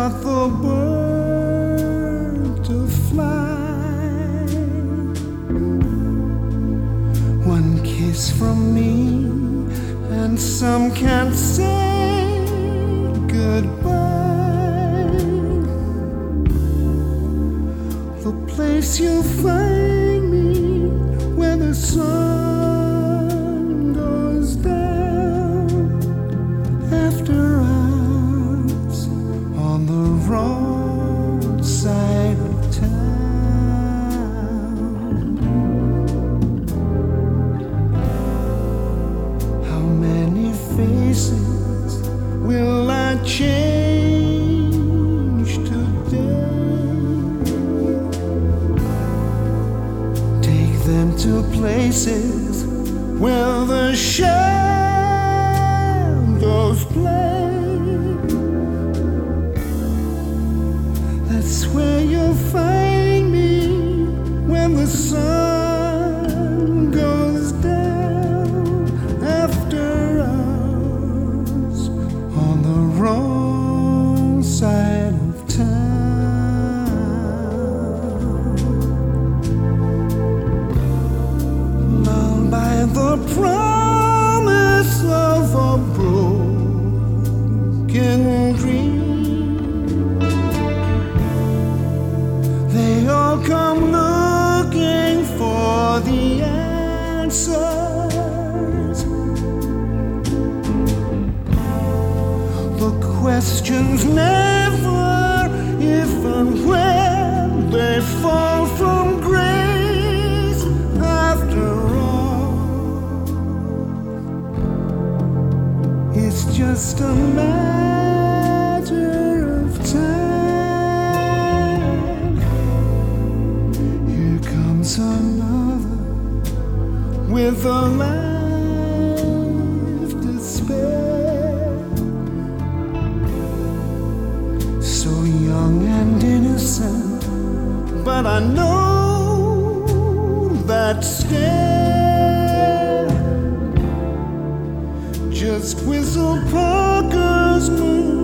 taught the bird to fly. One kiss from me, and some can't say goodbye. The place you'll find me where the sun goes down after hours on the wrong side of town. How many faces will I change today? Take them to places where the shadows play. That's where you'll find me when the sun goes down after hours on the wrong side of town. Lulled by the promise of a broken dream, they all come looking for the answers. The questions never if and when they fall from grace after all. It's just a matter of time. Here comes another with a life to spare. So young and innocent, but I know that stare. Just whistle Parker's moon